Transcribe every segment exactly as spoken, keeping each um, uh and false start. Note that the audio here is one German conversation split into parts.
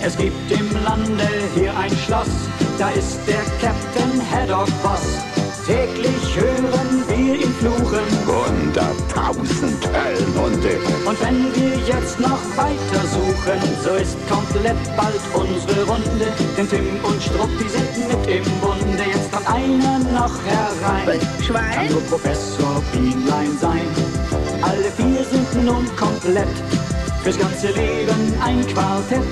Es gibt im Lande hier ein Schloss, da ist der Captain Haddock Boss. Täglich hören wir ihn fluchen, hunderttausend Höllenhunde. und wenn wir jetzt noch weiter suchen, so ist komplett bald unsere Runde. Denn Tim und Struppi sind mit im Bunde. Jetzt kommt einer noch herein. Schwein? Kann nur Professor Bienlein sein. Alle vier sind nun komplett, fürs ganze Leben ein Quartett.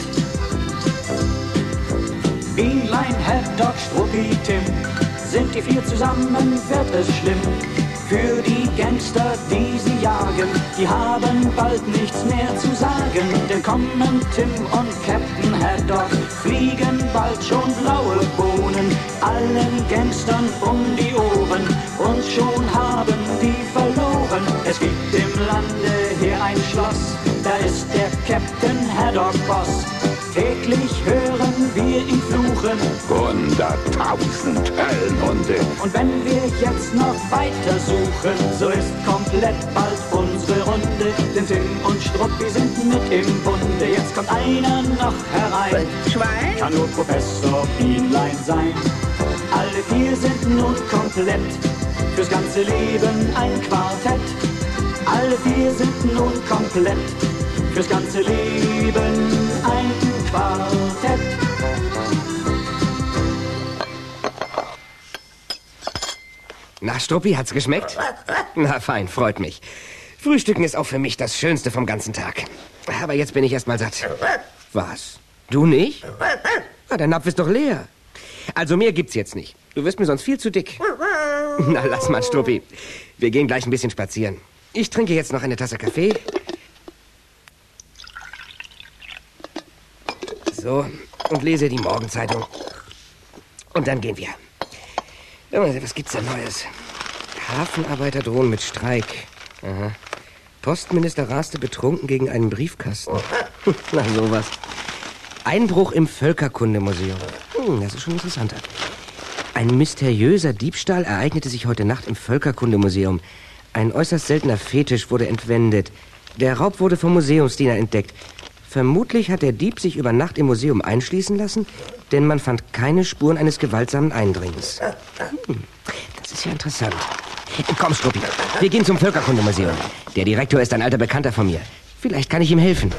Bienlein, Haddock, Struppi, Tim, sind die vier zusammen, wird es schlimm. Für die Gangster, die sie jagen, die haben bald nichts mehr zu sagen. Denn kommen Tim und Captain Haddock, fliegen bald schon blaue Bohnen allen Gangstern um die Ohren, und schon haben die verloren. Es gibt im Lande hier ein Schloss, da ist der Captain Haddock Boss. Täglich hören wir ihn fluchen, hunderttausend Höllenhunde. und wenn wir jetzt noch weiter suchen, so ist komplett bald unsere Runde. Denn Tim und Struppi sind mit im Bunde. Jetzt kommt einer noch herein. Schwein? Kann nur Professor Bienlein sein. Alle vier sind nun komplett, fürs ganze Leben ein Quartett. Alle vier sind nun komplett, fürs ganze Leben ein Quartett. Na, Struppi, hat's geschmeckt? Na, fein, freut mich. Frühstücken ist auch für mich das Schönste vom ganzen Tag. Aber jetzt bin ich erst mal satt. Was? Du nicht? Ah, der Napf ist doch leer. Also mehr gibt's jetzt nicht. Du wirst mir sonst viel zu dick. Na, lass mal, Struppi. Wir gehen gleich ein bisschen spazieren. Ich trinke jetzt noch eine Tasse Kaffee. So, und lese die Morgenzeitung. Und dann gehen wir. Was gibt's denn Neues? Hafenarbeiter drohen mit Streik. Aha. Postminister raste betrunken gegen einen Briefkasten. Na, sowas. Einbruch im Völkerkundemuseum. Hm, das ist schon interessanter. Ein mysteriöser Diebstahl ereignete sich heute Nacht im Völkerkundemuseum. Ein äußerst seltener Fetisch wurde entwendet. Der Raub wurde vom Museumsdiener entdeckt. Vermutlich hat der Dieb sich über Nacht im Museum einschließen lassen, denn man fand keine Spuren eines gewaltsamen Eindringens. Hm, das ist ja interessant. Komm, Struppi, wir gehen zum Völkerkundemuseum. Der Direktor ist ein alter Bekannter von mir. Vielleicht kann ich ihm helfen.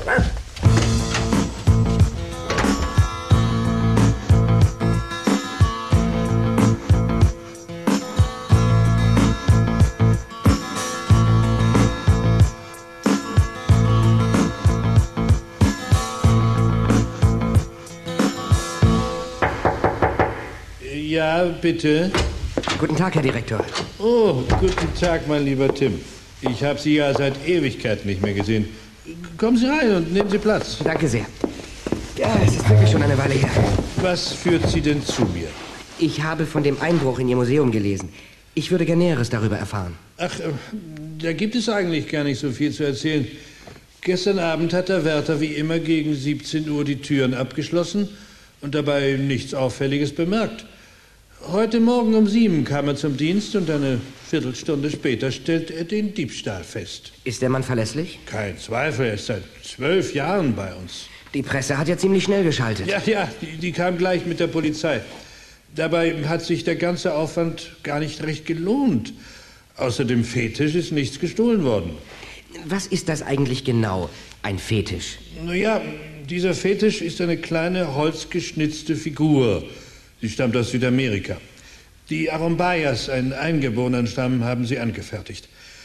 Ja, bitte. Guten Tag, Herr Direktor. Oh, guten Tag, mein lieber Tim. Ich habe Sie ja seit Ewigkeit nicht mehr gesehen. Kommen Sie rein und nehmen Sie Platz. Danke sehr. Ja, es ist wirklich schon eine Weile her. Was führt Sie denn zu mir? Ich habe von dem Einbruch in Ihr Museum gelesen. Ich würde gern Näheres darüber erfahren. Ach, äh, da gibt es eigentlich gar nicht so viel zu erzählen. Gestern Abend hat der Wärter wie immer gegen siebzehn Uhr die Türen abgeschlossen und dabei nichts Auffälliges bemerkt. Heute Morgen um sieben kam er zum Dienst und eine Viertelstunde später stellt er den Diebstahl fest. Ist der Mann verlässlich? Kein Zweifel, er ist seit zwölf Jahren bei uns. Die Presse hat ja ziemlich schnell geschaltet. Ja, ja, die, die kam gleich mit der Polizei. Dabei hat sich der ganze Aufwand gar nicht recht gelohnt. Außer dem Fetisch ist nichts gestohlen worden. Was ist das eigentlich genau, ein Fetisch? Naja, dieser Fetisch ist eine kleine holzgeschnitzte Figur. Sie stammt aus Südamerika. Die Arombayas, ein Eingeborenen-Stamm, haben sie angefertigt.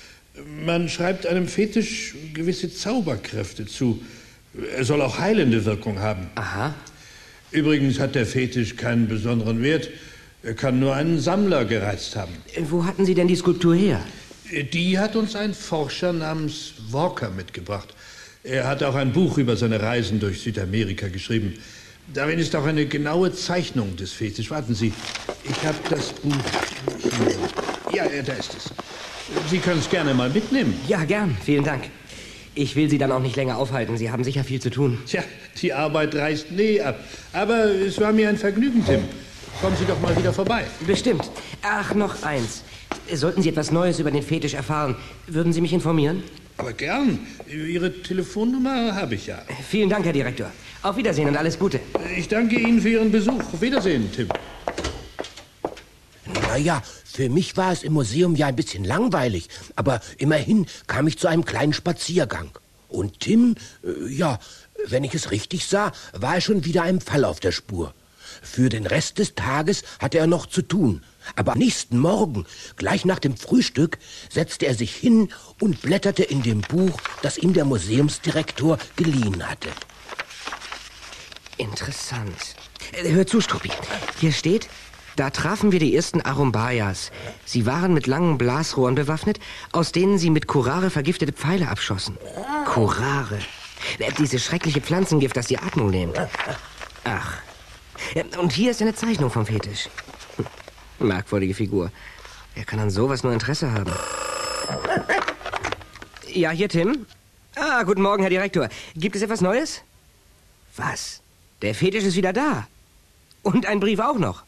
Man schreibt einem Fetisch gewisse Zauberkräfte zu. Er soll auch heilende Wirkung haben. Aha. Übrigens hat der Fetisch keinen besonderen Wert. Er kann nur einen Sammler gereizt haben. Wo hatten Sie denn die Skulptur her? Die hat uns ein Forscher namens Walker mitgebracht. Er hat auch ein Buch über seine Reisen durch Südamerika geschrieben. Darin ist auch eine genaue Zeichnung des Fetisch. Warten Sie, ich habe das Buch hier. Ja, da ist es. Sie können es gerne mal mitnehmen. Ja, gern. Vielen Dank. Ich will Sie dann auch nicht länger aufhalten. Sie haben sicher viel zu tun. Tja, die Arbeit reißt nie ab. Aber es war mir ein Vergnügen, Tim. Kommen Sie doch mal wieder vorbei. Bestimmt. Ach, noch eins. Sollten Sie etwas Neues über den Fetisch erfahren, würden Sie mich informieren? Aber gern. Ihre Telefonnummer habe ich ja. Vielen Dank, Herr Direktor. Auf Wiedersehen und alles Gute. Ich danke Ihnen für Ihren Besuch. Auf Wiedersehen, Tim. Naja, für mich war es im Museum ja ein bisschen langweilig. Aber immerhin kam ich zu einem kleinen Spaziergang. Und Tim, äh, ja, wenn ich es richtig sah, war er schon wieder einem Fall auf der Spur. Für den Rest des Tages hatte er noch zu tun. Aber am nächsten Morgen, gleich nach dem Frühstück, setzte er sich hin und blätterte in dem Buch, das ihm der Museumsdirektor geliehen hatte. Interessant. Äh, hör zu, Struppi. Hier steht, da trafen wir die ersten Arumbayas. Sie waren mit langen Blasrohren bewaffnet, aus denen sie mit Curare vergiftete Pfeile abschossen. Curare. Äh, Dieses schreckliche Pflanzengift, das die Atmung nimmt. Ach. Äh, Und hier ist eine Zeichnung vom Fetisch. Hm. Merkwürdige Figur. Wer kann an sowas nur Interesse haben? Ja, hier, Tim. Ah, guten Morgen, Herr Direktor. Gibt es etwas Neues? Was? Der Fetisch ist wieder da. Und ein Brief auch noch.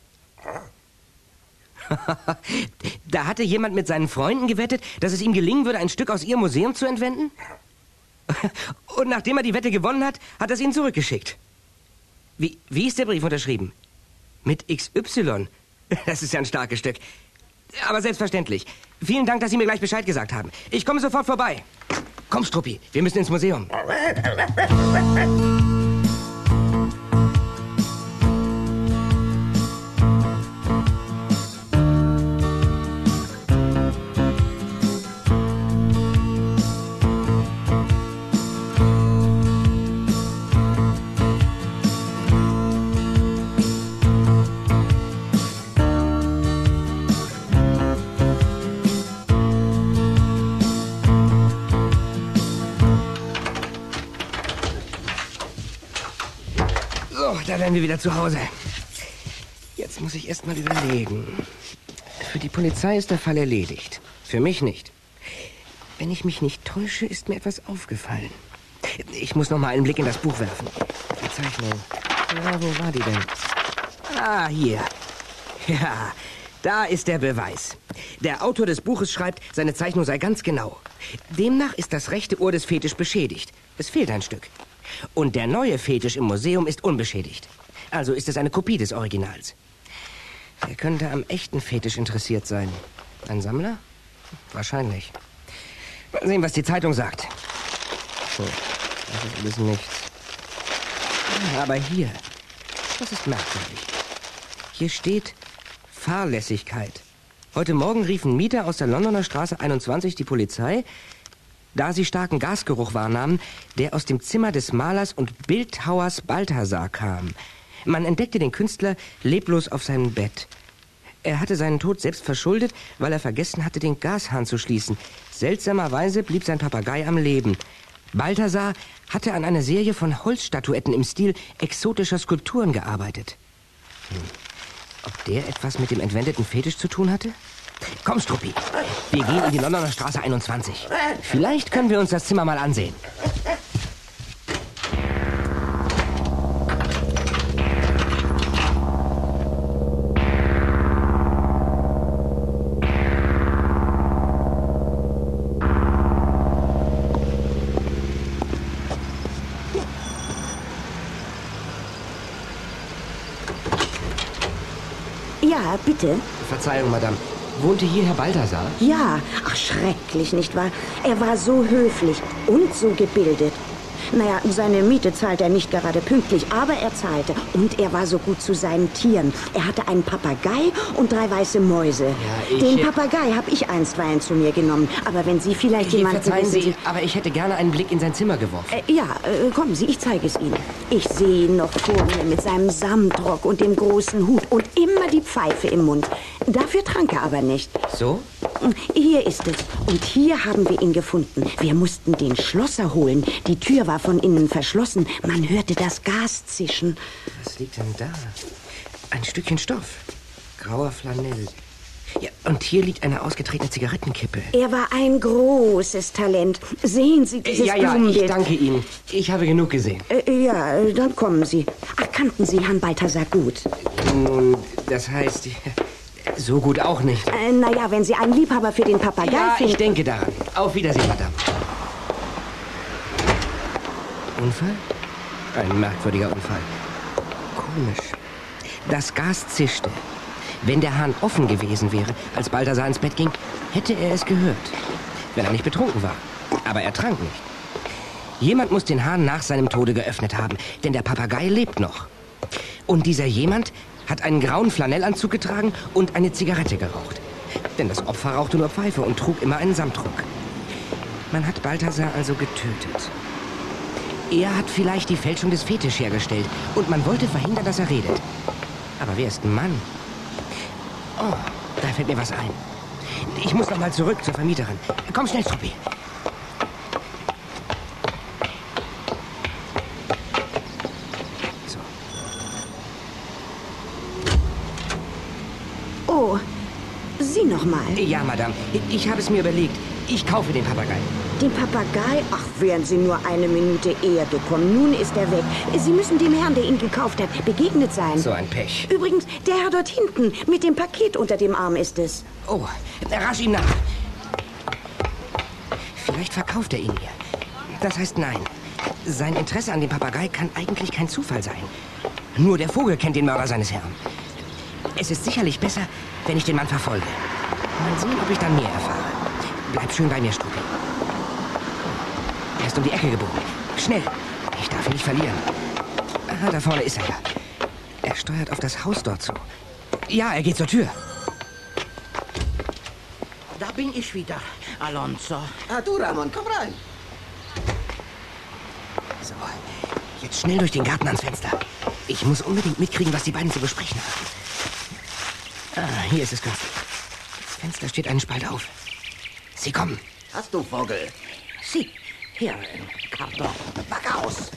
Da hatte jemand mit seinen Freunden gewettet, dass es ihm gelingen würde, ein Stück aus ihrem Museum zu entwenden? Und nachdem er die Wette gewonnen hat, hat er es ihnen zurückgeschickt. Wie, wie ist der Brief unterschrieben? Mit X Y. Das ist ja ein starkes Stück. Aber selbstverständlich. Vielen Dank, dass Sie mir gleich Bescheid gesagt haben. Ich komme sofort vorbei. Komm, Struppi, wir müssen ins Museum. Da wären wir wieder zu Hause. Jetzt muss ich erst mal überlegen. Für die Polizei ist der Fall erledigt. Für mich nicht. Wenn ich mich nicht täusche, ist mir etwas aufgefallen. Ich muss noch mal einen Blick in das Buch werfen. Die Zeichnung. Ja, wo war die denn? Ah, hier. Ja, da ist der Beweis. Der Autor des Buches schreibt, seine Zeichnung sei ganz genau. Demnach ist das rechte Ohr des Fetisch beschädigt. Es fehlt ein Stück. Und der neue Fetisch im Museum ist unbeschädigt. Also ist es eine Kopie des Originals. Wer könnte am echten Fetisch interessiert sein? Ein Sammler? Wahrscheinlich. Mal sehen, was die Zeitung sagt. Hm, das ist alles nichts. Aber hier, das ist merkwürdig. Hier steht Fahrlässigkeit. Heute Morgen riefen Mieter aus der Londoner Straße einundzwanzig die Polizei, da sie starken Gasgeruch wahrnahmen, der aus dem Zimmer des Malers und Bildhauers Balthasar kam. Man entdeckte den Künstler leblos auf seinem Bett. Er hatte seinen Tod selbst verschuldet, weil er vergessen hatte, den Gashahn zu schließen. Seltsamerweise blieb sein Papagei am Leben. Balthasar hatte an einer Serie von Holzstatuetten im Stil exotischer Skulpturen gearbeitet. Hm. Ob der etwas mit dem entwendeten Fetisch zu tun hatte? Komm, Struppi. Wir gehen in die Londoner Straße einundzwanzig. Vielleicht können wir uns das Zimmer mal ansehen. Ja, bitte. Verzeihung, Madame. Wohnte hier Herr Balthasar? Ja, ach schrecklich, nicht wahr? Er war so höflich und so gebildet. Naja, seine Miete zahlt er nicht gerade pünktlich, aber er zahlte. Und er war so gut zu seinen Tieren. Er hatte einen Papagei und drei weiße Mäuse. Ja, ich... Den Papagei habe ich einstweilen zu mir genommen. Aber wenn Sie vielleicht jemanden... Verzeihen Sie, Sie, aber ich hätte gerne einen Blick in sein Zimmer geworfen. Äh, ja, äh, kommen Sie, ich zeige es Ihnen. Ich sehe ihn noch vor mir mit seinem Samtrock und dem großen Hut und immer die Pfeife im Mund. Dafür trank er aber nicht. So? Hier ist es. Und hier haben wir ihn gefunden. Wir mussten den Schlosser holen. Die Tür war von innen verschlossen. Man hörte das Gas zischen. Was liegt denn da? Ein Stückchen Stoff. Grauer Flanell. Ja, und hier liegt eine ausgetretene Zigarettenkippe. Er war ein großes Talent. Sehen Sie dieses Ja, ja, Blumenbild? ich danke Ihnen. Ich habe genug gesehen. Äh, ja, dann kommen Sie. Ach, kannten Sie Herrn Balthasar gut? Nun, das heißt, so gut auch nicht. Äh, naja, wenn Sie einen Liebhaber für den Papagei Ja, finden... ich denke daran. Auf Wiedersehen, Madame. Unfall? Ein merkwürdiger Unfall. Komisch. Das Gas zischte. Wenn der Hahn offen gewesen wäre, als Balthasar ins Bett ging, hätte er es gehört. Wenn er nicht betrunken war. Aber er trank nicht. Jemand muss den Hahn nach seinem Tode geöffnet haben, denn der Papagei lebt noch. Und dieser jemand hat einen grauen Flanellanzug getragen und eine Zigarette geraucht. Denn das Opfer rauchte nur Pfeife und trug immer einen Samtrock. Man hat Balthasar also getötet. Er hat vielleicht die Fälschung des Fetisch hergestellt und man wollte verhindern, dass er redet. Aber wer ist ein Mann? Oh, da fällt mir was ein. Ich muss noch mal zurück zur Vermieterin. Komm schnell, Struppi. So. Oh, Sie noch mal. Ja, Madame. Ich habe es mir überlegt. Ich kaufe den Papagei. Den Papagei? Ach, wären Sie nur eine Minute eher gekommen. Nun ist er weg. Sie müssen dem Herrn, der ihn gekauft hat, begegnet sein. So ein Pech. Übrigens, der Herr dort hinten mit dem Paket unter dem Arm ist es. Oh, rasch ihm nach. Vielleicht verkauft er ihn mir. Das heißt nein. Sein Interesse an dem Papagei kann eigentlich kein Zufall sein. Nur der Vogel kennt den Mörder seines Herrn. Es ist sicherlich besser, wenn ich den Mann verfolge. Mal sehen, ob ich dann mehr erfahre. Bleib schön bei mir, Struppi. Er ist um die Ecke gebogen. Schnell. Ich darf ihn nicht verlieren. Aha, da vorne ist er ja. Er steuert auf das Haus dort zu. Ja, er geht zur Tür. Da bin ich wieder, Alonso. Ah, du, Ramon, komm rein. So, jetzt schnell durch den Garten ans Fenster. Ich muss unbedingt mitkriegen, was die beiden zu besprechen haben. Ah, hier ist es günstig. Das Fenster steht einen Spalt auf. Sie kommen. Hast du, Vogel? Sie, hier ein Karton. Back aus.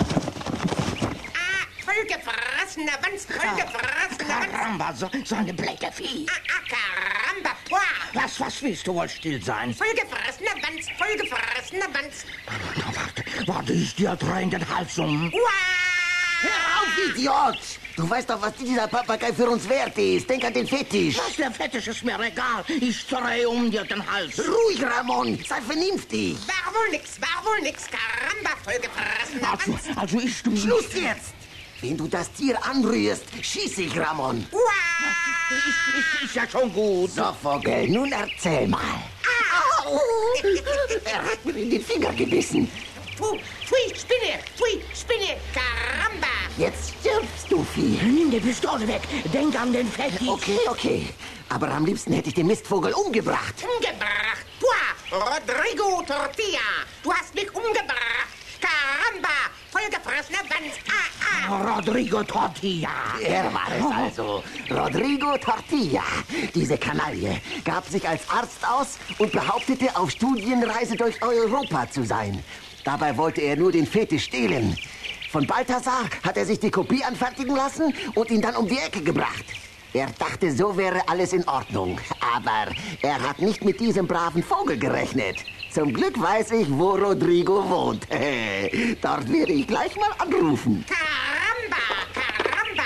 Ah, vollgefressener Wanst, vollgefressener Wanst. Caramba, so, so eine blöde Vieh. Ah, ah, caramba, poah. Was, was willst du wohl still sein? Vollgefressener Wanst, vollgefressener Wanst. Na, warte, warte, ich dir drein den Hals um. Uah! Hör auf, Idiot! Du weißt doch, was dieser Papagei für uns wert ist. Denk an den Fetisch. Was, der Fetisch ist mir egal. Ich drehe um dir den Hals. Ruhig, Ramon. Sei vernünftig. War wohl nix, war wohl nix, caramba, vollgefressener Also, Wanst. also ich... Du, Schluss jetzt! Wenn du das Tier anrührst, schieß ich, Ramon. Uah! Ist, ist, ist ja schon gut. So, Vogel, nun erzähl mal. Au! Er hat mir in den Finger gebissen. Pfui, pfui, Spinne, pfui, Spinne, caramba. Jetzt stirbst du, Vieh. Nimm die Pistole weg. Denk an den Fetisch. Okay, okay. Aber am liebsten hätte ich den Mistvogel umgebracht. Umgebracht. Pua, Rodrigo Tortilla. Du hast mich umgebracht. Caramba, vollgefressener Wanst. Ah, ah. Rodrigo Tortilla. Er war es also. Rodrigo Tortilla. Diese Kanaille gab sich als Arzt aus und behauptete, auf Studienreise durch Europa zu sein. Dabei wollte er nur den Fetisch stehlen. Von Balthasar hat er sich die Kopie anfertigen lassen und ihn dann um die Ecke gebracht. Er dachte, so wäre alles in Ordnung. Aber er hat nicht mit diesem braven Vogel gerechnet. Zum Glück weiß ich, wo Rodrigo wohnt. Dort werde ich gleich mal anrufen. Caramba, caramba.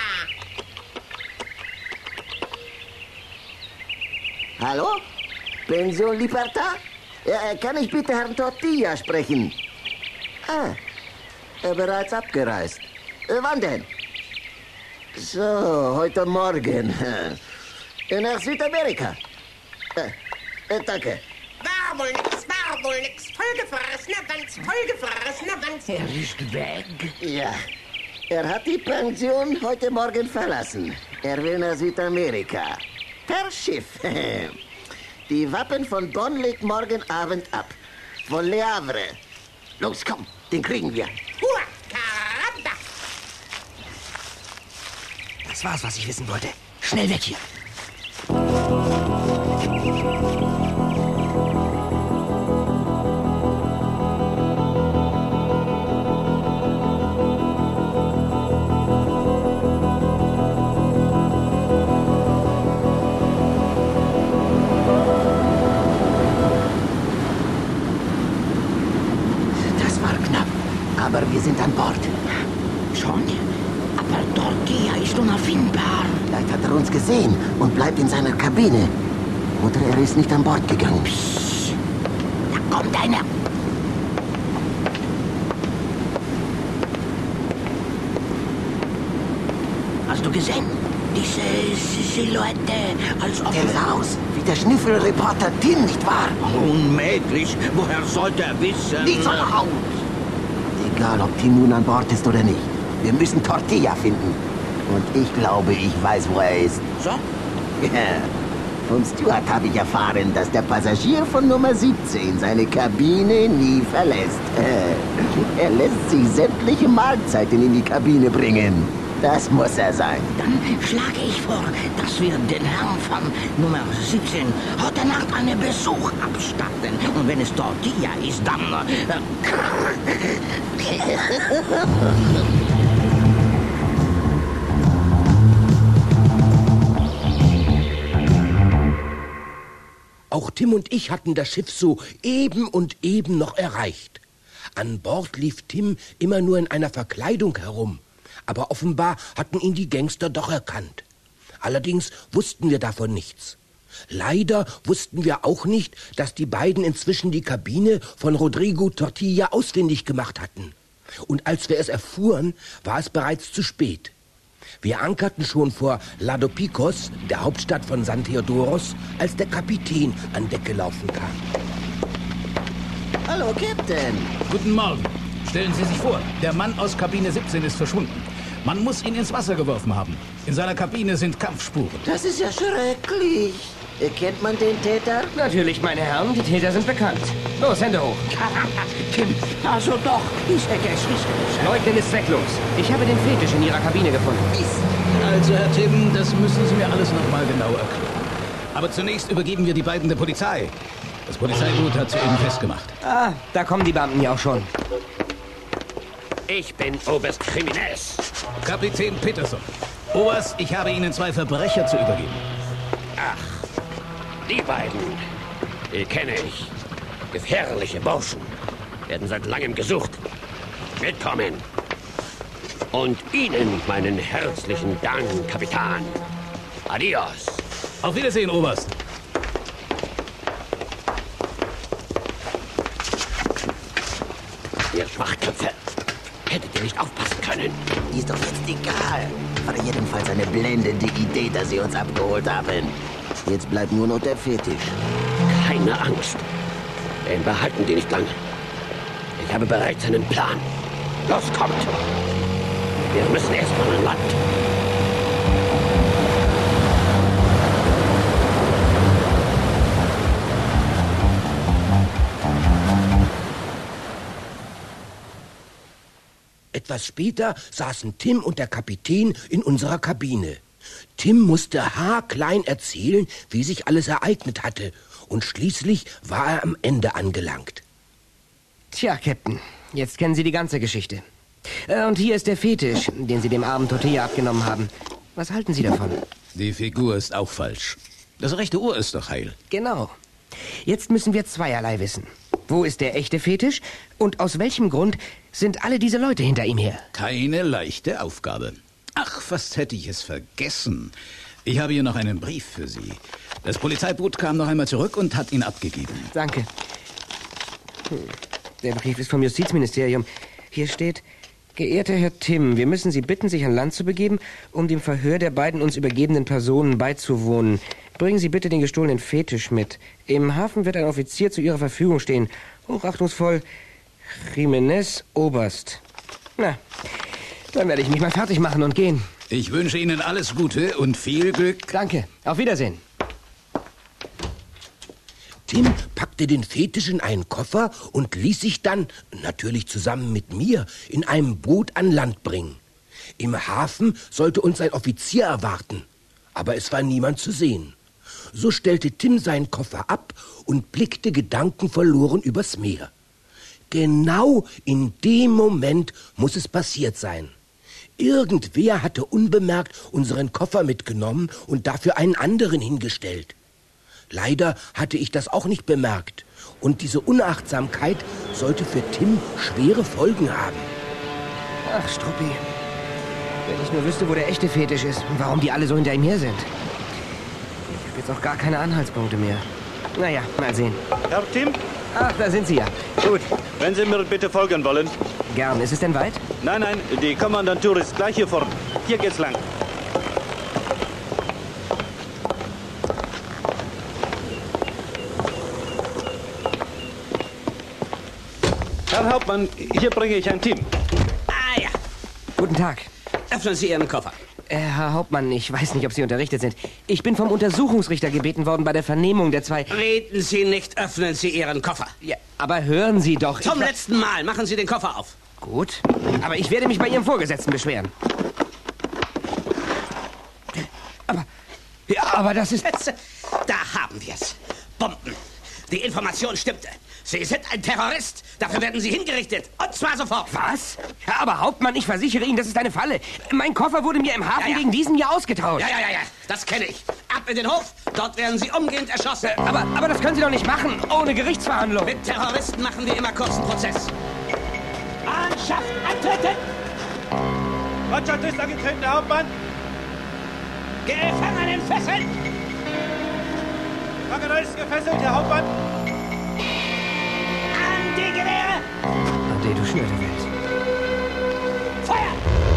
Hallo? Pension Libertad? Ja, kann ich bitte Herrn Tortilla sprechen? Ah, er bereits abgereist. Äh, wann denn? So, heute Morgen. Äh, nach Südamerika. Äh, äh, danke. War wohl nix, war wohl nix. Vollgefressener Wanst, vollgefressener Wanst. Er ist weg. Ja, er hat die Pension heute Morgen verlassen. Er will nach Südamerika. Per Schiff. Die Wappen von Bonn legt morgen Abend ab. Von Le Havre. Los, komm, den kriegen wir. Hua, caramba. Das war's, was ich wissen wollte. Schnell weg hier. Aber wir sind an Bord. Schon? Aber Tortilla ist unauffindbar. Vielleicht hat er uns gesehen und bleibt in seiner Kabine. Oder er ist nicht an Bord gegangen. Psst. Da kommt einer. Hast du gesehen? Diese Silhouette, als ob... Der sah aus wie der Schnüffelreporter Tim, nicht wahr? Unmöglich. Woher sollte er wissen? Nicht so laut. Egal, ob Tim nun an Bord ist oder nicht. Wir müssen Tortilla finden. Und ich glaube, ich weiß, wo er ist. So? Ja. Vom Steward habe ich erfahren, dass der Passagier von Nummer siebzehn seine Kabine nie verlässt. Er lässt sich sämtliche Mahlzeiten in die Kabine bringen. Das muss er sein. Dann schlage ich vor, dass wir den Herrn von Nummer siebzehn heute Nacht einen Besuch abstatten. Und wenn es Tortilla ist, dann... Auch Tim und ich hatten das Schiff so eben und eben noch erreicht. An Bord lief Tim immer nur in einer Verkleidung herum. Aber offenbar hatten ihn die Gangster doch erkannt. Allerdings wussten wir davon nichts. Leider wussten wir auch nicht, dass die beiden inzwischen die Kabine von Rodrigo Tortilla ausfindig gemacht hatten. Und als wir es erfuhren, war es bereits zu spät. Wir ankerten schon vor Lado Picos, der Hauptstadt von San Theodoros, als der Kapitän an Deck gelaufen kam. Hallo, Captain. Guten Morgen. Stellen Sie sich vor, der Mann aus Kabine siebzehn ist verschwunden. Man muss ihn ins Wasser geworfen haben. In seiner Kabine sind Kampfspuren. Das ist ja schrecklich. Kennt man den Täter? Natürlich, meine Herren, die Täter sind bekannt. Los, Hände hoch. Tim, also doch, ist er es. Leugnen ist zwecklos. Ich habe den Fetisch in Ihrer Kabine gefunden. Also, Herr Tim, das müssen Sie mir alles noch mal genau erklären. Aber zunächst übergeben wir die beiden der Polizei. Das Polizeiboot hat soeben festgemacht. Ah, da kommen die Beamten ja auch schon. Ich bin Oberst Jimenez. Kapitän Peterson. Oberst, ich habe Ihnen zwei Verbrecher zu übergeben. Ach, die beiden, die kenne ich. Gefährliche Burschen. Werden seit langem gesucht. Mitkommen. Und Ihnen meinen herzlichen Dank, Kapitän. Adios. Auf Wiedersehen, Oberst. Ihr Schwachköpfe. Hättet ihr nicht aufpassen können? Ist doch jetzt egal. War jedenfalls eine blendende Idee, dass sie uns abgeholt haben. Jetzt bleibt nur noch der Fetisch. Keine Angst. Den behalten die nicht lange. Ich habe bereits einen Plan. Los, kommt. Wir müssen erstmal an Land. Etwas später saßen Tim und der Kapitän in unserer Kabine. Tim musste haarklein erzählen, wie sich alles ereignet hatte. Und schließlich war er am Ende angelangt. Tja, Captain, jetzt kennen Sie die ganze Geschichte. Äh, und hier ist der Fetisch, den Sie dem armen Tortilla abgenommen haben. Was halten Sie davon? Die Figur ist auch falsch. Das rechte Ohr ist doch heil. Genau. Jetzt müssen wir zweierlei wissen. Wo ist der echte Fetisch? Und aus welchem Grund sind alle diese Leute hinter ihm her? Keine leichte Aufgabe. Ach, fast hätte ich es vergessen. Ich habe hier noch einen Brief für Sie. Das Polizeiboot kam noch einmal zurück und hat ihn abgegeben. Danke. Hm. Der Brief ist vom Justizministerium. Hier steht: Geehrter Herr Tim, wir müssen Sie bitten, sich an Land zu begeben, um dem Verhör der beiden uns übergebenen Personen beizuwohnen. Bringen Sie bitte den gestohlenen Fetisch mit. Im Hafen wird ein Offizier zu Ihrer Verfügung stehen. Hochachtungsvoll, Jimenez, Oberst. Na, dann werde ich mich mal fertig machen und gehen. Ich wünsche Ihnen alles Gute und viel Glück. Danke. Auf Wiedersehen. Tim packte den Fetisch in einen Koffer und ließ sich dann, natürlich zusammen mit mir, in einem Boot an Land bringen. Im Hafen sollte uns ein Offizier erwarten, aber es war niemand zu sehen. So stellte Tim seinen Koffer ab und blickte gedankenverloren übers Meer. Genau in dem Moment muss es passiert sein. Irgendwer hatte unbemerkt unseren Koffer mitgenommen und dafür einen anderen hingestellt. Leider hatte ich das auch nicht bemerkt. Und diese Unachtsamkeit sollte für Tim schwere Folgen haben. Ach, Struppi. Wenn ich nur wüsste, wo der echte Fetisch ist und warum die alle so hinter ihm her sind. Ich habe jetzt auch gar keine Anhaltspunkte mehr. Naja, mal sehen. Herr Tim? Ach, da sind Sie ja. Gut. Wenn Sie mir bitte folgen wollen. Gern. Ist es denn weit? Nein, nein, die Kommandantur ist gleich hier vorne. Hier geht's lang. Herr Hauptmann, hier bringe ich ein Team. Ah ja, Guten Tag. öffnen Sie Ihren Koffer. Äh, Herr Hauptmann, ich weiß nicht, ob Sie unterrichtet sind. Ich bin vom Untersuchungsrichter gebeten worden bei der Vernehmung der zwei... Reden Sie nicht, öffnen Sie Ihren Koffer. Ja, aber hören Sie doch... Zum ich... letzten Mal, machen Sie den Koffer auf. Gut, aber ich werde mich bei Ihrem Vorgesetzten beschweren. Aber... Ja, aber das ist... Da haben wir es. Bomben. Die Information stimmte. Sie sind ein Terrorist. Dafür werden Sie hingerichtet. Und zwar sofort. Was? Ja, aber Hauptmann, ich versichere Ihnen, das ist eine Falle. Mein Koffer wurde mir im Hafen Ja, ja. gegen diesen hier ausgetauscht. Ja, ja, ja, ja. Das kenne ich. Ab in den Hof. Dort werden Sie umgehend erschossen. Äh, aber, aber das können Sie doch nicht machen, ohne Gerichtsverhandlung. Mit Terroristen machen wir immer kurzen Prozess. Mannschaft antreten! Mannschaft ist angetreten, Herr Hauptmann. Gefangenen fesseln! Gefangene ist gefesselt, Herr Hauptmann. An die Gewehre! Ade, du schnöde Welt. Feuer!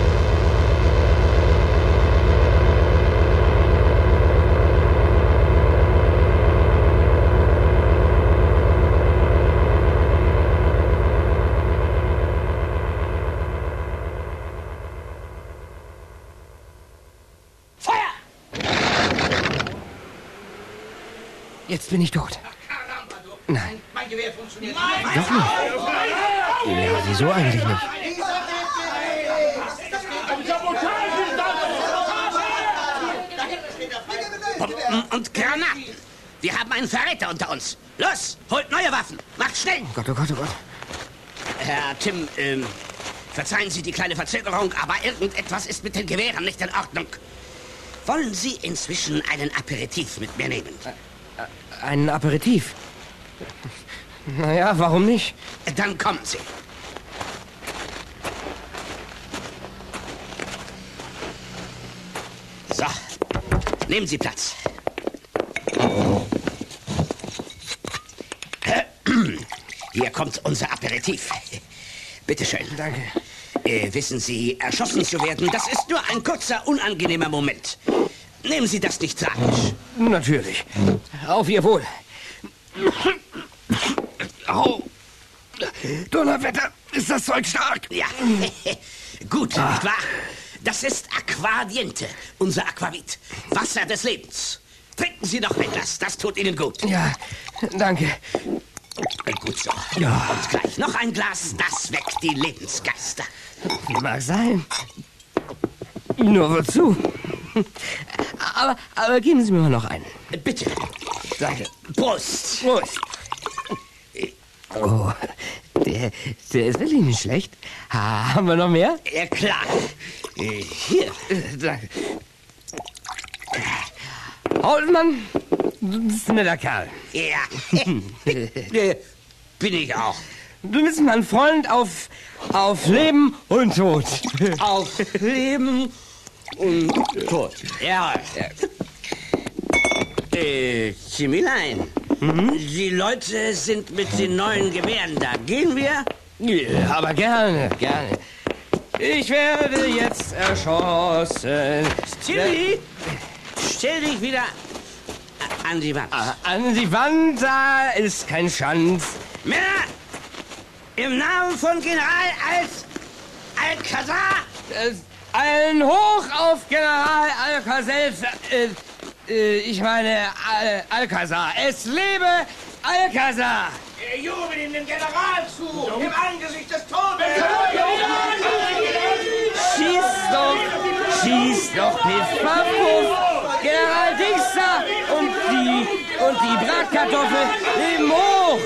Jetzt bin ich tot. Nein. Mein Gewehr funktioniert Doch nicht. Ja, wieso eigentlich nicht? Bomben und Granaten. Wir haben einen Verräter unter uns. Los, holt neue Waffen. Macht schnell. Oh Gott, oh Gott, oh Gott. Herr Tim, ähm, verzeihen Sie die kleine Verzögerung, aber irgendetwas ist mit den Gewehren nicht in Ordnung. Wollen Sie inzwischen einen Aperitif mit mir nehmen? Ein Aperitif? Naja, warum nicht? Dann kommen Sie. So, nehmen Sie Platz. Hier kommt unser Aperitif. Bitte schön. Danke. Äh, wissen Sie, erschossen zu werden, das ist nur ein kurzer, unangenehmer Moment. Nehmen Sie das nicht tragisch. Natürlich. Auf Ihr Wohl. Au. Donnerwetter, ist das Zeug stark? Ja, gut, Ah. nicht wahr? Das ist Aquadiente, unser Aquavit. Wasser des Lebens. Trinken Sie noch ein Glas, das tut Ihnen gut. Ja, danke. Gut so. Ja. Und gleich noch ein Glas, das weckt die Lebensgeister. Mag sein. Nur wozu? Aber, aber geben Sie mir mal noch einen. Bitte. Danke. Prost. Prost. Oh, der, der ist wirklich nicht schlecht. Ha, haben wir noch mehr? Ja, klar. Äh, Hier. Äh, Danke. Hausmann, du bist ein netter Kerl. Ja. Äh, Bin ich auch. Du bist mein Freund auf, auf Leben und Tod. Auf Leben und Tod. Ja. Äh, Zimilein, Mhm. die Leute sind mit den neuen Gewehren da. Gehen wir? Ja, aber gerne, gerne. Ich werde jetzt erschossen. Timmy, stell dich wieder an die Wand. An die Wand, da ist kein Schanz. Männer, im Namen von General Al- Alcazar, Äh, Ein Hoch auf General Alcazar. Äh, äh, ich meine Al Alcazar. Es lebe Alcazar. Wir jubeln dem General zu, im Angesicht des Todes. Schieß doch, schieß doch, Piff, Paff, Puff. General Dingster und die, und die Bratkartoffel leben hoch.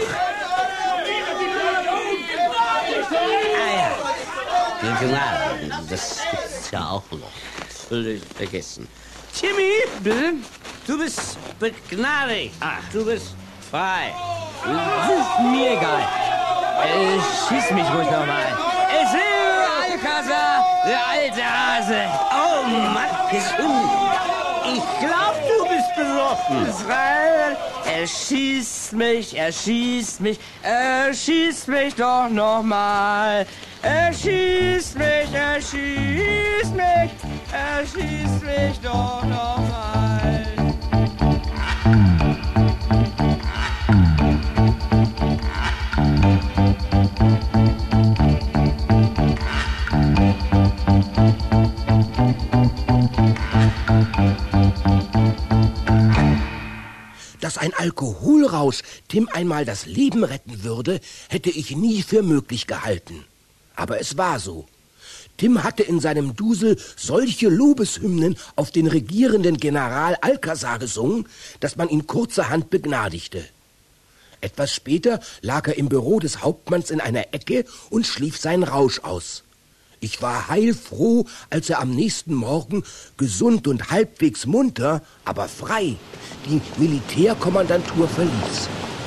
Ah ja, den General, das ist ja auch noch völlig vergessen. Timmy, Bitte? du bist begnadigt. Du bist frei. Das ist mir egal. Äh, schieß mich ruhig nochmal. Es lebe Alcazar, der alte Hase. Oh Mann, gesund. Ich glaub, du bist besoffen. Israel, er schießt mich, er schießt mich, er schießt mich doch nochmal. Er schießt mich, er schießt mich, er schießt mich doch nochmal. Alkoholrausch Tim einmal das Leben retten würde, hätte ich nie für möglich gehalten. Aber es war so. Tim hatte in seinem Dusel solche Lobeshymnen auf den regierenden General Alcazar gesungen, dass man ihn kurzerhand begnadigte. Etwas später lag er im Büro des Hauptmanns in einer Ecke und schlief seinen Rausch aus. Ich war heilfroh, als er am nächsten Morgen gesund und halbwegs munter, aber frei, die Militärkommandantur verließ.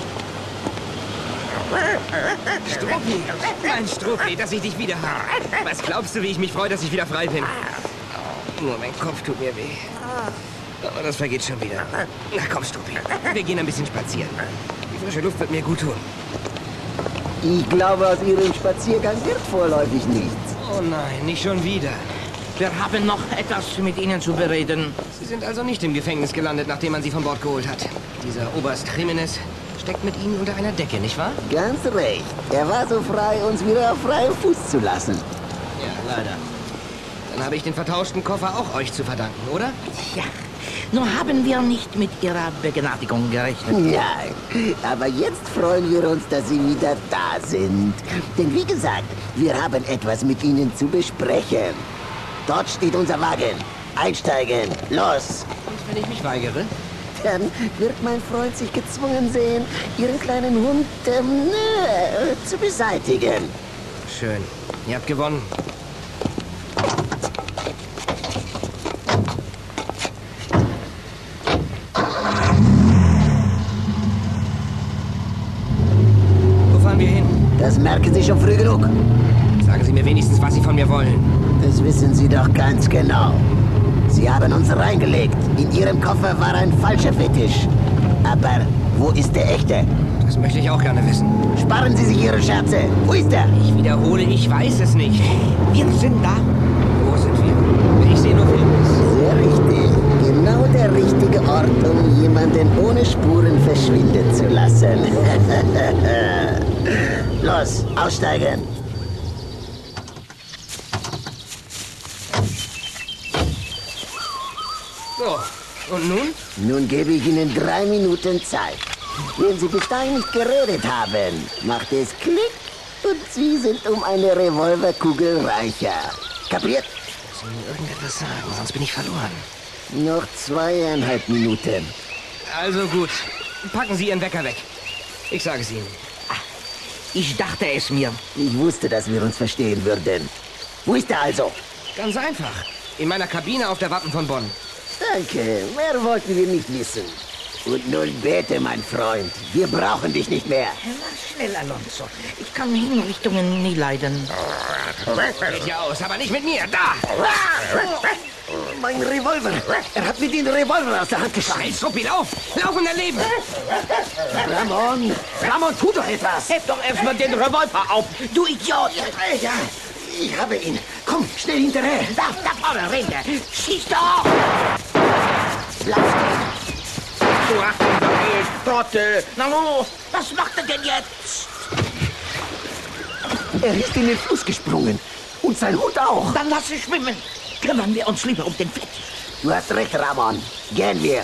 Struppi, mein Struppi, dass ich dich wieder habe. Was glaubst du, wie ich mich freue, dass ich wieder frei bin? Nur mein Kopf tut mir weh. Aber das vergeht schon wieder. Na komm, Struppi, wir gehen ein bisschen spazieren. Die frische Luft wird mir gut tun. Ich glaube, aus Ihrem Spaziergang wird vorläufig nichts. Oh nein, nicht schon wieder. Wir haben noch etwas mit Ihnen zu bereden. Sie sind also nicht im Gefängnis gelandet, nachdem man Sie von Bord geholt hat. Dieser Oberst Jimenez steckt mit Ihnen unter einer Decke, nicht wahr? Ganz recht. Er war so frei, uns wieder auf freiem Fuß zu lassen. Ja, leider. Dann habe ich den vertauschten Koffer auch euch zu verdanken, oder? Ja, nur haben wir nicht mit Ihrer Begnadigung gerechnet. Ja, aber jetzt freuen wir uns, dass Sie wieder da sind. Denn wie gesagt, wir haben etwas mit Ihnen zu besprechen. Dort steht unser Wagen. Einsteigen, los! Und wenn ich mich weigere? Dann wird mein Freund sich gezwungen sehen, Ihren kleinen Hund ähm, äh, zu beseitigen. Schön. Ihr habt gewonnen. Wo fahren wir hin? Das merken Sie schon früh genug. Sagen Sie mir wenigstens, was Sie von mir wollen. Das wissen Sie doch ganz genau. Sie haben uns reingelegt. In Ihrem Koffer war ein falscher Fetisch. Aber wo ist der echte? Das möchte ich auch gerne wissen. Sparen Sie sich Ihre Scherze. Wo ist er? Ich wiederhole, ich weiß es nicht. Wir sind da. Wo sind wir? Ich sehe nur Filmes. Sehr richtig. Genau der richtige Ort, um jemanden ohne Spuren verschwinden zu lassen. Los, aussteigen. So, und nun? Nun gebe ich Ihnen drei Minuten Zeit. Wenn Sie bis dahin nicht geredet haben, macht es Klick und Sie sind um eine Revolverkugel reicher. Kapiert? Sie mir irgendetwas sagen, sonst bin ich verloren. Noch zweieinhalb Minuten. Also gut, packen Sie Ihren Wecker weg. Ich sage es Ihnen. Ich dachte es mir. Ich wusste, dass wir uns verstehen würden. Wo ist er also? Ganz einfach. In meiner Kabine auf der Wappen von Bonn. Danke, mehr wollten wir nicht wissen. Und nun bete, mein Freund. Wir brauchen dich nicht mehr. Na, schnell, Alonso. Ich kann Hinrichtungen nie leiden. Geht ja aus, aber nicht mit mir. Da! Mein Revolver. Er hat mir den Revolver aus der Hand geschlagen. Schnell, Struppi, lauf! Lauf und erleben! Ramon! Ramon, tu doch etwas! Heb doch erstmal den Revolver auf, du Idiot! Ja, ich habe ihn. Komm, schnell hinterher. Da, da vorne, Rede! Schieß doch! Lauf stehen! Du hast ihn verfehlt, Trottel! Na los, was macht er denn jetzt? Er ist in den Fluss gesprungen. Und sein Hund auch. Dann lass sie schwimmen. Kümmern wir uns lieber um den Fetisch. Du hast recht, Ramon. Gehen wir.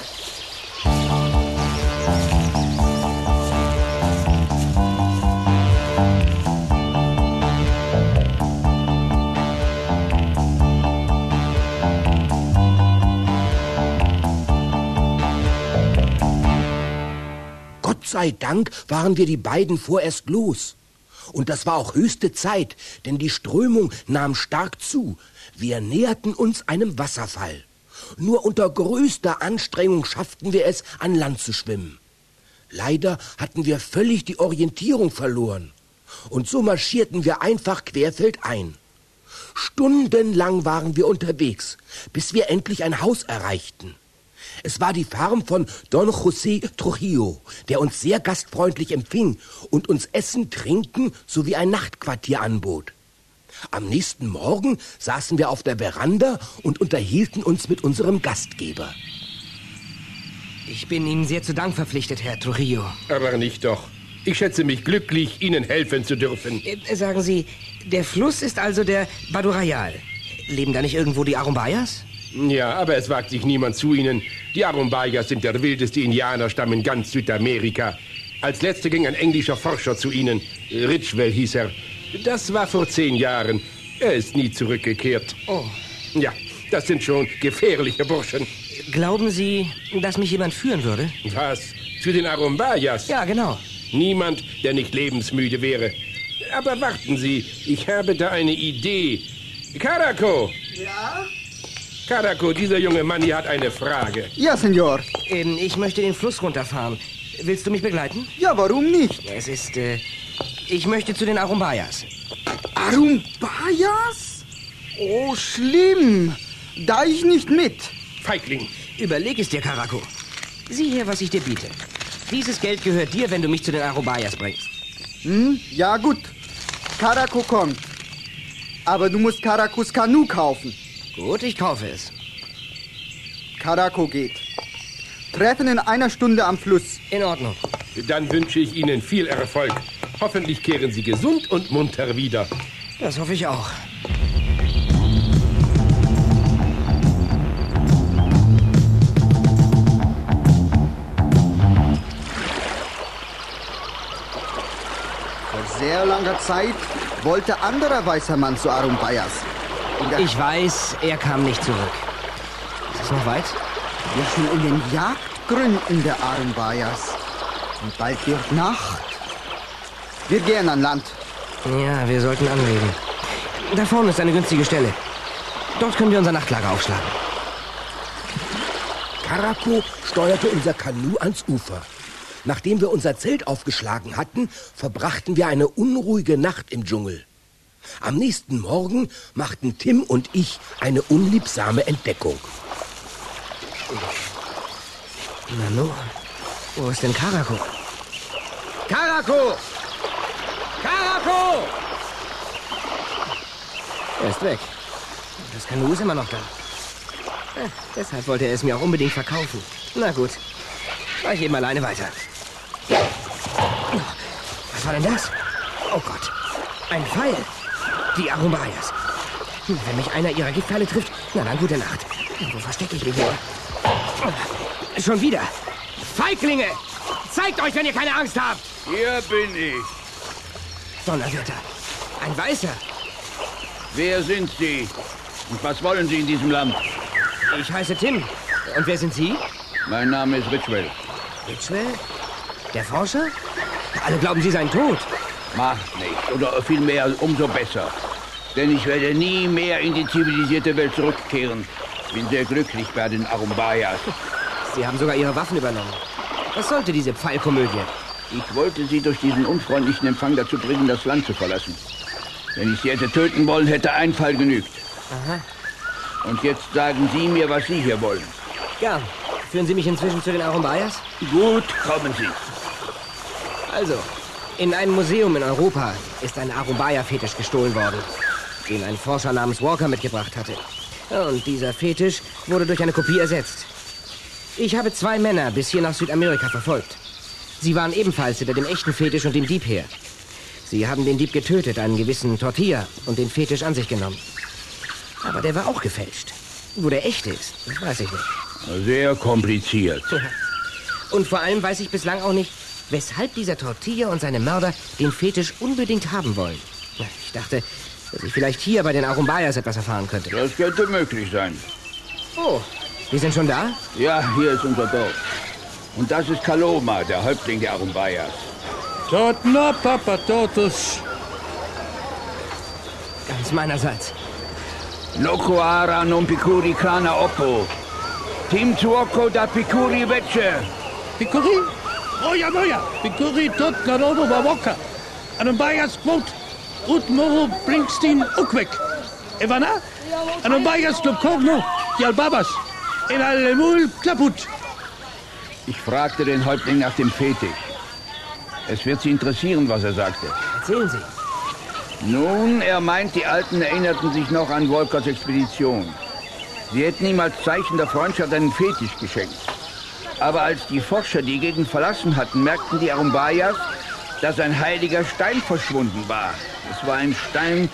Gott sei Dank waren wir die beiden vorerst los. Und das war auch höchste Zeit, denn die Strömung nahm stark zu. Wir näherten uns einem Wasserfall. Nur unter größter Anstrengung schafften wir es, an Land zu schwimmen. Leider hatten wir völlig die Orientierung verloren. Und so marschierten wir einfach querfeldein. Stundenlang waren wir unterwegs, bis wir endlich ein Haus erreichten. Es war die Farm von Don José Trujillo, der uns sehr gastfreundlich empfing und uns Essen, Trinken sowie ein Nachtquartier anbot. Am nächsten Morgen saßen wir auf der Veranda und unterhielten uns mit unserem Gastgeber. Ich bin Ihnen sehr zu Dank verpflichtet, Herr Trujillo. Aber nicht doch. Ich schätze mich glücklich, Ihnen helfen zu dürfen. Äh, sagen Sie, der Fluss ist also der Badurayal. Leben da nicht irgendwo die Arumbayas? Ja, aber es wagt sich niemand zu Ihnen, Die Arumbayas sind der wildeste Indianerstamm in ganz Südamerika. Als letzter ging ein englischer Forscher zu ihnen. Ridgwell hieß er. Das war vor zehn Jahren. Er ist nie zurückgekehrt. Oh. Ja, das sind schon gefährliche Burschen. Glauben Sie, dass mich jemand führen würde? Was? Zu den Arumbayas? Ja, genau. Niemand, der nicht lebensmüde wäre. Aber warten Sie, ich habe da eine Idee. Karako! Ja? Karako, dieser junge Mann hier hat eine Frage. Ja, Senor. Ähm, ich möchte den Fluss runterfahren. Willst du mich begleiten? Ja, warum nicht? Es ist, äh, ich möchte zu den Arumbayas. Arumbayas? Oh, schlimm. Da ich nicht mit. Feigling. Überleg es dir, Karako. Sieh her, was ich dir biete. Dieses Geld gehört dir, wenn du mich zu den Arumbayas bringst. Hm? Ja, gut. Karako kommt. Aber du musst Karakos Kanu kaufen. Gut, ich kaufe es. Karako geht. Treffen in einer Stunde am Fluss. In Ordnung. Dann wünsche ich Ihnen viel Erfolg. Hoffentlich kehren Sie gesund und munter wieder. Das hoffe ich auch. Vor sehr langer Zeit wollte anderer weißer Mann zu Arumbayas. Ich weiß, er kam nicht zurück. Ist es noch weit? Wir sind in den Jagdgründen der Arumbayas. Und bald wird Nacht. Wir gehen an Land. Ja, wir sollten anlegen. Da vorne ist eine günstige Stelle. Dort können wir unser Nachtlager aufschlagen. Karako steuerte unser Kanu ans Ufer. Nachdem wir unser Zelt aufgeschlagen hatten, verbrachten wir eine unruhige Nacht im Dschungel. Am nächsten Morgen machten Tim und ich eine unliebsame Entdeckung. Nanu, wo ist denn Karako? Karako! Karako! Er ist weg. Das Kanu ist immer noch da. Eh, deshalb wollte er es mir auch unbedingt verkaufen. Na gut, fahr ich eben alleine weiter. Was war denn das? Oh Gott, ein Pfeil. Die Arumbayas. Wenn mich einer ihrer Giftpfeile trifft, na dann gute Nacht. Wo verstecke ich mich nur? Schon wieder. Feiglinge! Zeigt euch, wenn ihr keine Angst habt! Hier bin ich. Donnerwetter. Ein Weißer. Wer sind Sie? Und was wollen Sie in diesem Land? Ich heiße Tim. Und wer sind Sie? Mein Name ist Ridgwell. Ridgwell? Der Forscher? Alle glauben, Sie seien tot. Macht nichts. Oder vielmehr umso besser. Denn ich werde nie mehr in die zivilisierte Welt zurückkehren. Bin sehr glücklich bei den Arumbayas. Sie haben sogar Ihre Waffen übernommen. Was sollte diese Pfeilkomödie? Ich wollte Sie durch diesen unfreundlichen Empfang dazu bringen, das Land zu verlassen. Wenn ich Sie hätte töten wollen, hätte ein Pfeil genügt. Aha. Und jetzt sagen Sie mir, was Sie hier wollen. Ja, führen Sie mich inzwischen zu den Arumbayas? Gut, kommen Sie. Also, in einem Museum in Europa ist ein Arumbaya-Fetisch gestohlen worden, den ein Forscher namens Walker mitgebracht hatte. Und dieser Fetisch wurde durch eine Kopie ersetzt. Ich habe zwei Männer bis hier nach Südamerika verfolgt. Sie waren ebenfalls hinter dem echten Fetisch und dem Dieb her. Sie haben den Dieb getötet, einen gewissen Tortilla, und den Fetisch an sich genommen. Aber der war auch gefälscht. Wo der echte ist, das weiß ich nicht. Sehr kompliziert. Und vor allem weiß ich bislang auch nicht, weshalb dieser Tortilla und seine Mörder den Fetisch unbedingt haben wollen. Ich dachte, dass ich vielleicht hier bei den Arumbayas etwas erfahren könnte. Das könnte möglich sein. Oh, wir sind schon da? Ja, hier ist unser Dorf. Und das ist Kaloma, der Häuptling der Arumbayas. Totna Papa Totus. Ganz meinerseits. Nokuara non picuri kana oppo. Tim tuoko da picuri vece. Picuri? Moja, moja. Picuri tot karobo bawoka. Arumbayas quot. Ut moro Springsteen ook weg. Evana? Arumbayas klopkogno. Die Albabas. In allemul klaput. Ich fragte den Häuptling nach dem Fetisch. Es wird Sie interessieren, was er sagte. Erzählen Sie. Nun, er meint, die Alten erinnerten sich noch an Walkers Expedition. Sie hätten ihm als Zeichen der Freundschaft einen Fetisch geschenkt. Aber als die Forscher die Gegend verlassen hatten, merkten die Arumbayas, dass ein heiliger Stein verschwunden war. Es war ein Stein,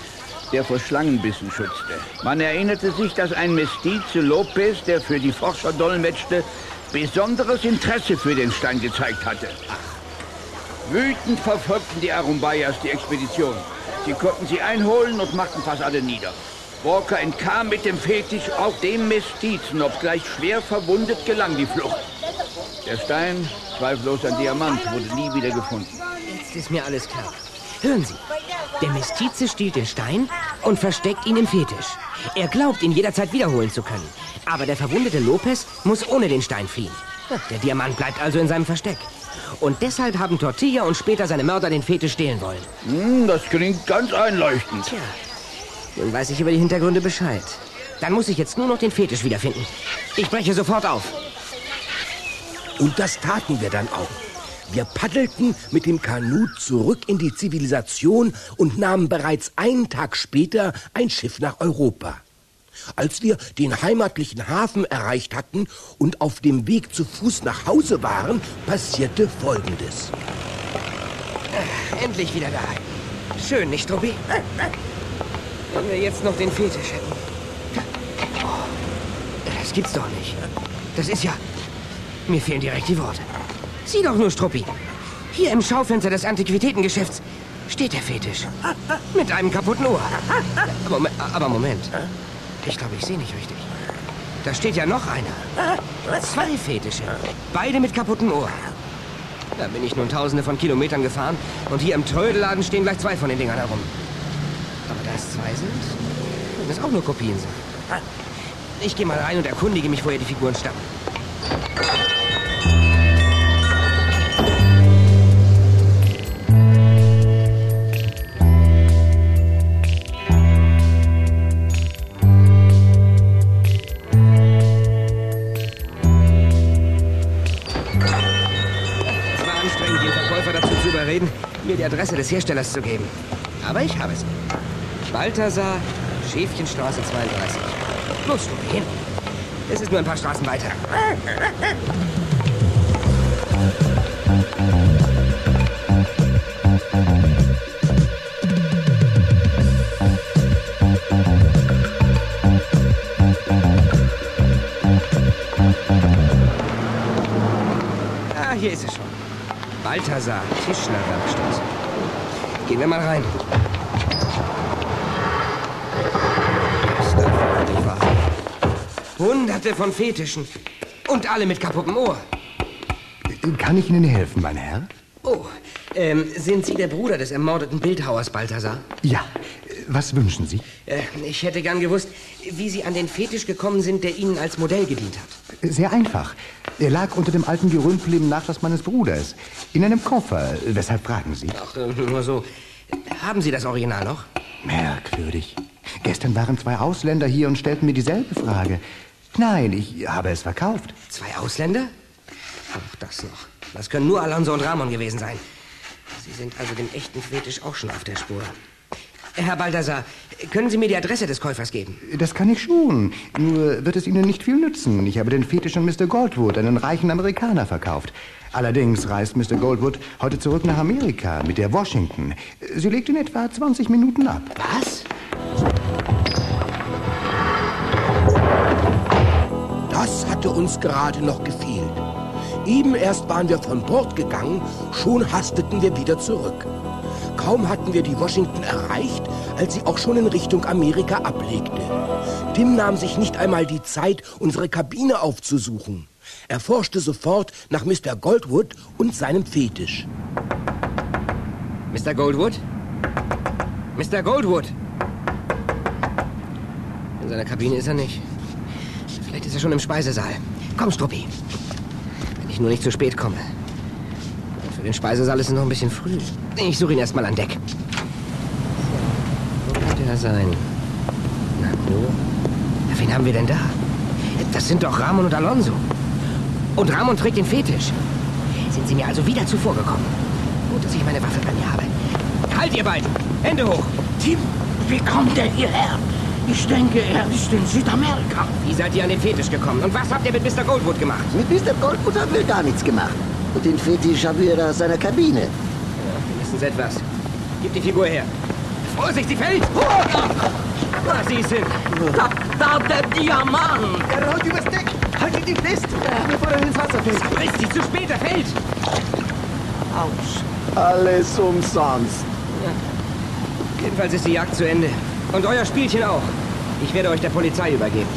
der vor Schlangenbissen schützte. Man erinnerte sich, dass ein Mestize Lopez, der für die Forscher dolmetschte, besonderes Interesse für den Stein gezeigt hatte. Wütend verfolgten die Arumbayas die Expedition. Sie konnten sie einholen und machten fast alle nieder. Walker entkam mit dem Fetisch, auch dem Mestizen, obgleich schwer verwundet, gelang die Flucht. Der Stein, zweifellos ein Diamant, wurde nie wieder gefunden. Jetzt ist mir alles klar. Hören Sie, der Mestize stiehlt den Stein und versteckt ihn im Fetisch. Er glaubt, ihn jederzeit wiederholen zu können. Aber der verwundete Lopez muss ohne den Stein fliehen. Der Diamant bleibt also in seinem Versteck. Und deshalb haben Tortilla und später seine Mörder den Fetisch stehlen wollen. Hm, das klingt ganz einleuchtend. Tja, nun weiß ich über die Hintergründe Bescheid. Dann muss ich jetzt nur noch den Fetisch wiederfinden. Ich breche sofort auf. Und das taten wir dann auch. Wir paddelten mit dem Kanu zurück in die Zivilisation und nahmen bereits einen Tag später ein Schiff nach Europa. Als wir den heimatlichen Hafen erreicht hatten und auf dem Weg zu Fuß nach Hause waren, passierte Folgendes. Äh, endlich wieder daheim. Schön, nicht, Struppi? Wenn wir jetzt noch den Fetisch hätten. Oh, das gibt's doch nicht. Das ist ja... Mir fehlen direkt die Worte. Sieh doch nur, Struppi. Hier im Schaufenster des Antiquitätengeschäfts steht der Fetisch. Mit einem kaputten Ohr. Aber, aber Moment. Ich glaube, ich sehe nicht richtig. Da steht ja noch einer. Zwei Fetische. Beide mit kaputtem Ohr. Da bin ich nun tausende von Kilometern gefahren und hier im Trödelladen stehen gleich zwei von den Dingern herum. Aber da es zwei sind, können es auch nur Kopien sein. Ich gehe mal rein und erkundige mich, woher die Figuren stammen. Mir die Adresse des Herstellers zu geben. Aber ich habe es. Balthasar, Schäfchenstraße zweiunddreißig. Los, Struppi, hin. Es ist nur ein paar Straßen weiter. Ah, hier ist es schon. Balthasar, Tischlerwerkstatt. Gehen wir mal rein. Das darf doch nicht wahr sein. Hunderte von Fetischen. Und alle mit kaputtem Ohr. Kann ich Ihnen helfen, mein Herr? Oh, ähm, sind Sie der Bruder des ermordeten Bildhauers Balthasar? Ja. Was wünschen Sie? Äh, ich hätte gern gewusst, wie Sie an den Fetisch gekommen sind, der Ihnen als Modell gedient hat. Sehr einfach. Er lag unter dem alten Gerümpel im Nachlass meines Bruders. In einem Koffer. Weshalb fragen Sie? Ach, nur so. Haben Sie das Original noch? Merkwürdig. Gestern waren zwei Ausländer hier und stellten mir dieselbe Frage. Nein, ich habe es verkauft. Zwei Ausländer? Ach, das noch. Das können nur Alonso und Ramon gewesen sein. Sie sind also dem echten Fetisch auch schon auf der Spur. Herr Balthasar, können Sie mir die Adresse des Käufers geben? Das kann ich schon. Nur wird es Ihnen nicht viel nützen. Ich habe den Fetisch an Mister Goldwood, einen reichen Amerikaner, verkauft. Allerdings reist Mister Goldwood heute zurück nach Amerika mit der Washington. Sie legt in etwa zwanzig Minuten ab. Was? Das hatte uns gerade noch gefehlt. Eben erst waren wir von Bord gegangen, schon hasteten wir wieder zurück. Kaum hatten wir die Washington erreicht, als sie auch schon in Richtung Amerika ablegte. Tim nahm sich nicht einmal die Zeit, unsere Kabine aufzusuchen. Er forschte sofort nach Mister Goldwood und seinem Fetisch. Mister Goldwood? Mister Goldwood! In seiner Kabine ist er nicht. Vielleicht ist er schon im Speisesaal. Komm, Struppi. Wenn ich nur nicht zu spät komme. Für den Speisesaal ist es noch ein bisschen früh. Ich suche ihn erst mal an Deck. Wo könnte er sein? Na, du? Ja, wen haben wir denn da? Das sind doch Ramon und Alonso. Und Ramon trägt den Fetisch. Sind Sie mir also wieder zuvorgekommen? Gut, dass ich meine Waffe bei mir habe. Halt, ihr beiden! Hände hoch! Tim, wie kommt er hierher? Ich denke, er ist in Südamerika. Wie seid ihr an den Fetisch gekommen? Und was habt ihr mit Mister Goldwood gemacht? Mit Mister Goldwood haben wir gar nichts gemacht. Und den Fetisch haben wir aus seiner Kabine. Ja, mindestens etwas. Gib die Figur her. Vorsicht, sie fällt! Da, Sie sind. Da, da, der Diamant! Er rollt übers Deck! Haltet ihn fest, bevor er ins Wasser fällt! Ist sie zu spät, er fällt! Autsch. Alles umsonst. Ja. Jedenfalls ist die Jagd zu Ende. Und euer Spielchen auch. Ich werde euch der Polizei übergeben.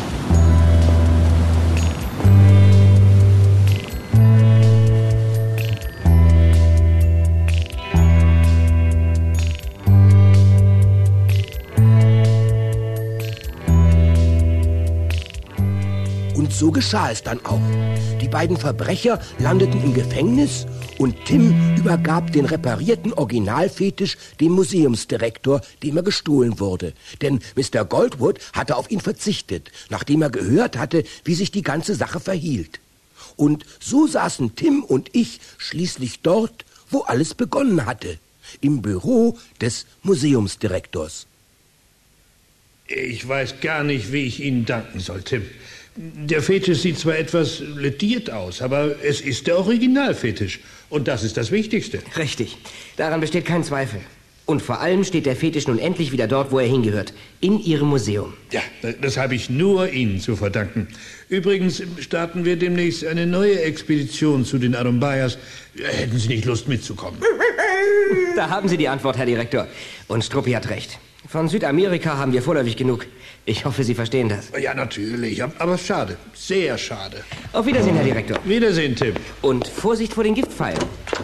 Und so geschah es dann auch. Die beiden Verbrecher landeten im Gefängnis und Tim übergab den reparierten Originalfetisch dem Museumsdirektor, dem er gestohlen wurde. Denn Mister Goldwood hatte auf ihn verzichtet, nachdem er gehört hatte, wie sich die ganze Sache verhielt. Und so saßen Tim und ich schließlich dort, wo alles begonnen hatte, im Büro des Museumsdirektors. Ich weiß gar nicht, wie ich Ihnen danken soll, Tim. Der Fetisch sieht zwar etwas lediert aus, aber es ist der Originalfetisch. Und das ist das Wichtigste. Richtig. Daran besteht kein Zweifel. Und vor allem steht der Fetisch nun endlich wieder dort, wo er hingehört. In Ihrem Museum. Ja, das habe ich nur Ihnen zu verdanken. Übrigens starten wir demnächst eine neue Expedition zu den Arumbayas. Hätten Sie nicht Lust mitzukommen? Da haben Sie die Antwort, Herr Direktor. Und Struppi hat recht. Von Südamerika haben wir vorläufig genug. Ich hoffe, Sie verstehen das. Ja, natürlich. Aber schade. Sehr schade. Auf Wiedersehen, Herr Direktor. Wiedersehen, Tim. Und Vorsicht vor den Giftpfeilen.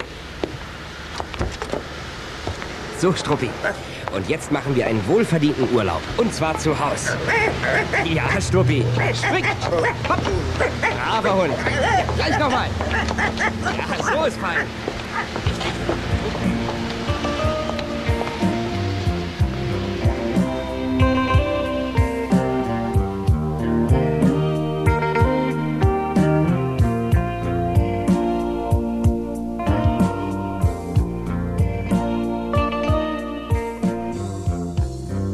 So, Struppi. Und jetzt machen wir einen wohlverdienten Urlaub. Und zwar zu Hause. Ja, Struppi. Spring. Hopp. Braver Hund. Gleich nochmal. Ja, so ist fein.